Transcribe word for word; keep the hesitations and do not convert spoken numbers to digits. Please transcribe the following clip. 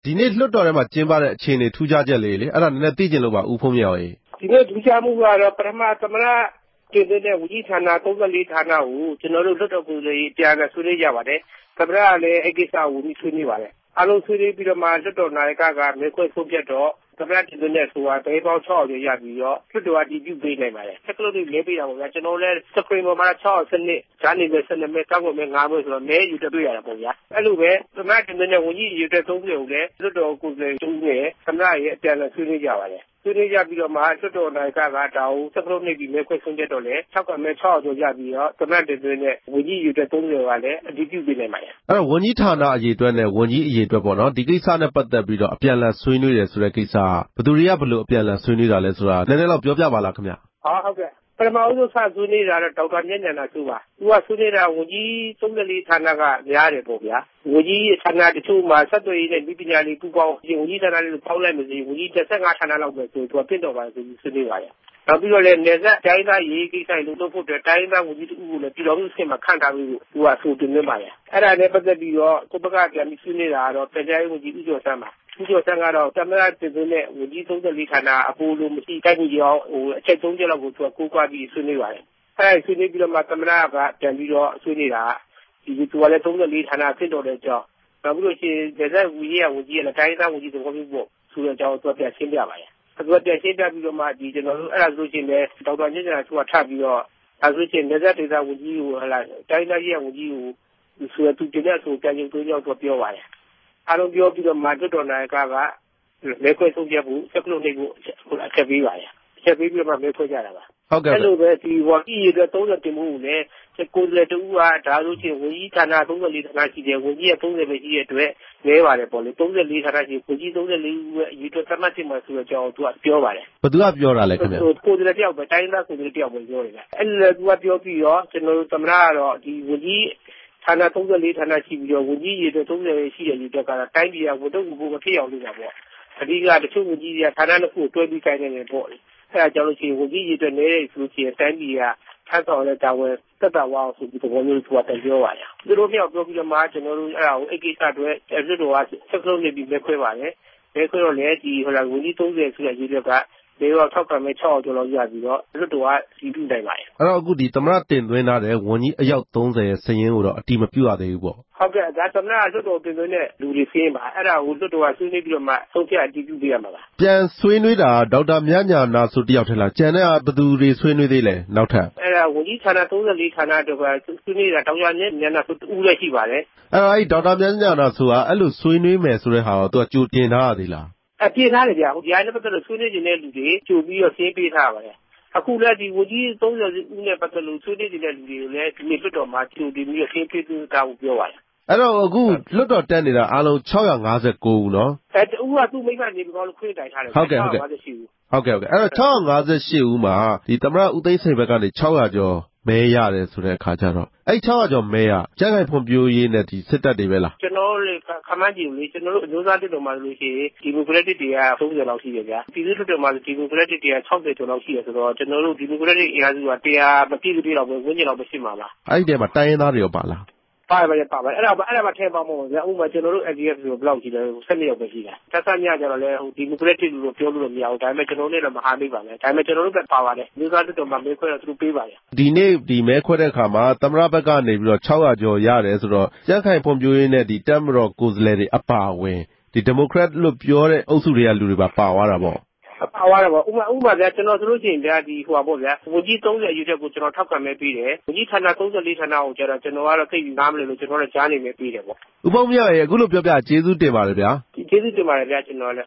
ဒီနေ့လွှတ်တော်ထဲမှာကျင်းပတဲ့အခြေအနေထူးခြားချက်လေးလေအဲ့ဒါနည်းနည်းသိချင်လို့ပါဦးဖုံးမြောင်ရေဒီနေ့ထူးခြားမှုကတော့ပထမသမရတင်တဲ့ဝကြီးဌာနသုံးဆယ့်လေးဌာနကိုကျွန်တော်တို့လွှတ်တော်ကိုယ်စားလှယ်ပြန်ဆွေးနွေးကြပါတယ်သမရကလည်းအဲ့ကိစ္စကိုပြီးဆွေးနွေးပါတယ်အားလုံးဆွေးနွေးပြီးတော့မှလွှတ်တော်နာယကကမဲခွဲဆုံးဖြတ်တော့သမရတင်တဲ့ဆိုတာတဲပေါင်း၆ရာကျော်ရပြီးတော့လွှတ်တော်အတည်ပြုပေးနိုင်ပါတယ်ဆက်ကလို့တွေလဲပေးတာပေါ့ဗျာကျွန်တော်လည်းစကရင်ပေါ်မှာ၆စနစ်ဈာနေပဲ၁၂မဲကောက်ွယ်မဲ၅မဲဆိုတော့မဲယူတွေ့ရတာပေါ့ဗျာအဲ့လိုပဲသမရတင်တဲ့ဝကြီးယူတဲ့သုံးဆယ်ကိုလည်းလွှတ်တော်ကိုယ်စားလှယ်တူနဲ့သမရရဲ့အပြန်အလှန်ဆွေးနွေးကြပါတယ်ဆွေးနွေးကြပြီးတော့မှလွှတ်တော်နာယကကဒါကိုစက်ကလို့နေပြီးမဲခွဲဆုံးဖြတ်တော့လေ၆ကမဲ၆ရာကျော်ရပြီးတော့သမရတင်တဲ့ဝကြီးယူတဲ့သုံးဆယ်ကလည်းအတည်ပြုပေးနိုင်ပါတယ်အဲ့တော့ဝန်ကြီးဌာနအရေးအတွက်နဲ့ဝန်ကြီးအရေးအတွက်ပေါ့နော်ဒီကိစ္စနဲ့ပတ်သက်ပြီးတော့အပြန်အလှန်ဆွေးနွေးတယ်ဆိုတဲ့ကိစ္စဘယ်သူတွေကဘယ်လိုအပြန်အလှန်ဆွေးနွေးတာလဲဆိုတာနည်းနည်းတော့ပြောပြပါလားခင်ဗျဟာဟုတ်ကဲ့ပထမဦးဆုံးစဆွေးနွေးတာတော့ဒေါက်တာမြတ်ဉာဏသူပါသူကဆွေးနွေးတာဝန်ကြီးသုံးဆယ့်လေးဌာနကများတယ်ပေါ့ဗျာဝန်ကြီးဌာနတချို့မှာဆက်သွယ်ရေးနဲ့ဒီပညာလေးပူပေါင်းဝန်ကြီးဌာနလေးကိုပေါင်းလိုက်မယ်ဆိုရင်ဝန်ကြီးတစ်ဆယ့်ငါးဌာနလောက်ပဲဆိုသူကပြင့်တော်ပါဆိုပြီးဆွေးနွေးပါတယ်နောက်ပြီးတော့လည်းနေဆက်တိုင်းသားရေးကိစ္စတွေလုပ်ဖို့အတွက်တိုင်းသားဝန်ကြီးတူကိုလည်းပြည်တော်စုအဆင့်မှာခန့်ထားပြီးသူကအဆိုတင်သွင်းပါတယ်အဲ့ဒါနဲ့ပတ်သက်ပြီးတော့ကိုပကပြန်ပြီးဆွေးနွေးတာကတော့ပြည်ထောင်စုဝန်ကြီးဦးကျော်ဆန်းပါဦးကျော်ဆန်းကတော့သမရတင်သွင်းတဲ့ဝန်ကြီးသုံးဆယ့်လေးဌာနအပိုလိုမရှိတိုက်မှုကြောင့်ဟိုအချက်သုံးချက်လောက်ကိုသူကကိုးကွာပြီးဆွေးနွေးပါတယ်အဲ့ဆွေးနွေးပြီးတော့မှသမရကပြန်ပြီးတော့ဆွေးနွေးတာဒီသူကလည်းသုံးဆယ့်လေးဌာနဖြစ်တော်တဲ့အကြောင်းနောက်ပြီးလို့ရှိရင်ဒေသဝန်ကြီးကဝန်ကြီးရဲ့တိုင်းသားဝန်ကြီးသဘောမျိုးပေါ့ဆိုတဲ့အကြောင်းသူကပြန်ရှင်းပြပါတယ်သူကပြန်ရှင်းပြပြီးတော့မှဒီကျွန်တော်တို့အဲ့ဒါဆိုရှင်လည်းဒေါက်တာညဉ့်ဉာဏ်သူကထပ်ပြီးတော့အဲဆိုရှင်ဒေသဒေသဝန်ကြီးကိုဟလာတိုင်းသားရေးဝန်ကြီးကိုဆိုသူတင်တဲ့ဆိုပြန်ရုပ်သွင်းရောက်တော့ပြောပါတယ်အားလုံးပြောပြီးတော့မှတွတ်တော်နာယကကမဲခွဲဆုံးဖြတ်ဖို့စက်ကလုံးနေကိုအချက်ပေးပါတယ်အချက်ပေးပြီးတော့မှမဲခွဲကြတာပါဟုတ်ကဲ့အဲ့လိုပဲဒီဝါကြီးရတဲ့သုံးဆယ်တင်မှုကိုလည်းကိုယ်စားလှယ်တူကဒါဆိုချင်းဝန်ကြီးဌာနသုံးဆယ့်လေးဌာနရှိတယ်ဝန်ကြီးရဲ့သုံးဆယ်ပဲရှိတဲ့အတွက်နဲပါတယ်ပေါ့လေသုံးဆယ့်လေးဌာနရှိဝန်ကြီးသုံးဆယ့်လေးဦးရဲ့အရေးအတွက်သတ်မှတ်တင်မှာဆိုတော့ကျွန်တော်သူကပြောပါတယ်ဘယ်သူကပြောတာလဲခင်ဗျကိုယ်စားလှယ်တယောက်ပဲတိုင်းသားကိုယ်စားလှယ်တယောက်ပဲပြောတယ်ဗျအဲ့လိုသူကပြောပြီးတော့ကျွန်တော်သမရကတော့ဒီဝန်ကြီးဌာနသုံးဆယ့်လေးဌာနရှိပြီးတော့ဝန်ကြီးရတဲ့သုံးဆယ်ရှိတဲ့ရတဲ့ကတော့တိုင်းပြည်ကဝန်တော့ဘူးမဖြစ်အောင်လုပ်တာပေါ့အဓိကတချို့ဝန်ကြီးတွေကဌာနတစ်ခုကိုတွဲပြီးကိုင်းနေတယ်ပေါ့လေအဲ့ဒါကြောင့်လို့ရှိရင်ဝန်ကြီးရတဲ့နေရဆိုချင်တိုင်းပြည်ကထပ်ဆောင်တဲ့တာဝန်သက်တာဝအောင်ဆိုပြီးသဘောမျိုးသူကတပြောပါရသူတို့မြောက်ပြောပြီးတော့မှကျွန်တော်တို့အဲ့ဒါကိုအကိစ္စတွေအဲ့လိုတော့ဆက်ဆုံးနေပြီးမဲခွဲပါတယ်မဲခွဲတော့လေဒီဟိုလာဝန်ကြီးသုံးဆယ်ဆိုတဲ့ရေးတွေကလေတော့ထောက်ကမဲ၆ရာကျော်လောက်ရပြီးတော့လွတ်တော်ကစီးပြနိုင်ပါတယ်အဲ့တော့အခုဒီသမရတင်သွင်းထားတဲ့ဝန်ကြီးအယောက်သုံးဆယ်ရဲ့စည်ရင်းကိုတော့အတိမပြုတ်ရသေးဘူးပေါ့ဟုတ်ကဲ့ဒါသမရလွတ်တော်တင်သွင်းတဲ့လူတွေစင်းပါအဲ့ဒါကိုလွတ်တော်ကဆွေးနွေးပြီးတော့မှဆုံးဖြတ်အတည်ပြုပေးရမှာပါပြန်ဆွေးနွေးတာဒေါက်တာမြတ်ညာနာဆိုတယောက်ထဲလားကျန်တဲ့ဘယ်သူတွေဆွေးနွေးသေးလဲနောက်ထပ်အဲ့ဒါဝန်ကြီးဌာနသုံးဆယ့်လေးဌာနတော့ကဆွေးနွေးတာတောင်ရမြတ်ညာဆိုတူလည်းရှိပါတယ်အဲ့တော့အဲ့ဒေါက်တာမြတ်ညာနာဆိုတာအဲ့လိုဆွေးနွေးမယ်ဆိုတဲ့ဟာကိုသူကကြိုတင်ထားရသေးလားအပြည့်ထားတယ်ဗျာဟိုဒီအရင်ပတ်သက်လို့ဆွေးနွေးနေတဲ့လူတွေကြိုပြီးတော့ရှင်းပေးထားပါတယ်အခုလည်းဒီဝန်ကြီးသုံးဆယ်ဦးနဲ့ပတ်သက်လို့ဆွေးနွေးနေတဲ့လူတွေကိုလည်းဒီနေ့လွှတ်တော်မှာကြိုတင်ပြီးတော့ရှင်းပေးတာကိုပြောပါတယ်အဲ့တော့အခုလွှတ်တော်တက်နေတာအားလုံး၆၅၉ဦးနော်အဲတူကသူ့မိမနေပြီးတော့ခွင့်တိုင်ထားတယ်ဟုတ်ကဲ့ဟုတ်ကဲ့ဟုတ်ကဲ့ဟုတ်ကဲ့အဲ့တော့၆၅၈ဦးမှာဒီသမရဦးသိန်းစိန်ဘက်ကနေ၆ရာကျော်မဲရတယ်ဆိုတဲ့အခါကျတော့အဲ့၆ရာကျော်မဲကကြံ့ခိုင်ဖွံ့ဖြိုးရေးနဲ့ဒီစစ်တပ်တွေပဲလားကျွန်တော်တို့ခမန်းကြည့်လို့ကျွန်တော်တို့အမျိုးသားတက်တော်မှာလို့ရှိရင်ဒီမိုကရက်တစ်တွေကသုံးဆယ်လောက်ရှိတယ်ဗျာပြည်သူ့တက်တော်မှာဒီမိုကရက်တစ်တွေက၆၀ကျော်လောက်ရှိတယ်ဆိုတော့ကျွန်တော်တို့ဒီမိုကရက်တစ်အင်အားစုက၁၀၀မပြည့်သေးတော့ဘူးဝန်းကျင်လောက်ပဲရှိမှာပါအဲ့ဒီထဲမှာတိုင်းရင်းသားတွေရောပါလားပါတယ်ပါတယ်ပါပါတယ်အဲ့ဒါအဲ့ဒါမှထဲပါမဟုတ်ဗျာဥပမာကျွန်တော်တို့ N D F ဆိုဘယ်လောက်ရှိလဲ၁၂ယောက်ပဲရှိတာတက်ဆညကြတော့လေဟိုဒီမိုကရက်တစ်လို့ပြောလို့မရဘူးဒါပေမဲ့ကျွန်တော်တို့လည်းမဟာမိတ်ပါနဲ့ဒါပေမဲ့ကျွန်တော်တို့ပဲပါပါတယ်မျိုးသားတက်တော်မှာမဲခွဲတော့သူတို့ပေးပါတယ်ဒီနေ့ဒီမဲခွဲတဲ့အခါမှာသမရဘက်ကနေပြီးတော့၆ရာကျော်ရတယ်ဆိုတော့ကြံ့ခိုင်ဖွံ့ဖြိုးရေးနဲ့ဒီတက်မတော်ကိုယ်စားလှယ်တွေအပါအဝင်ဒီဒီမိုကရက်လို့ပြောတဲ့အုပ်စုတွေကလူတွေပါပါသွားတာပေါ့ပါသွားတယ်ပေါ့ဥပမာဥပမာဗျာကျွန်တော်ဆိုလို့ရှိရင်ဗျာဒီဟိုပါပေါ့ဗျာဝန်ကြီးသုံးဆယ်အယူချက်ကိုကျွန်တော်ထောက်ခံမဲပေးတယ်ဝန်ကြီးဌာနသုံးဆယ်လေးဌာနကိုကျတော့ကျွန်တော်ကတော့သိပြီးနားမလဲလို့ကျွန်တော်လည်းကြားနေမဲပေးတယ်ပေါ့ဥပုံမြရဲ့အခုလိုပြောပြကျေးဇူးတင်ပါတယ်ဗျာကျေးဇူးတင်ပါတယ်ဗျာကျွန်တော်လည်း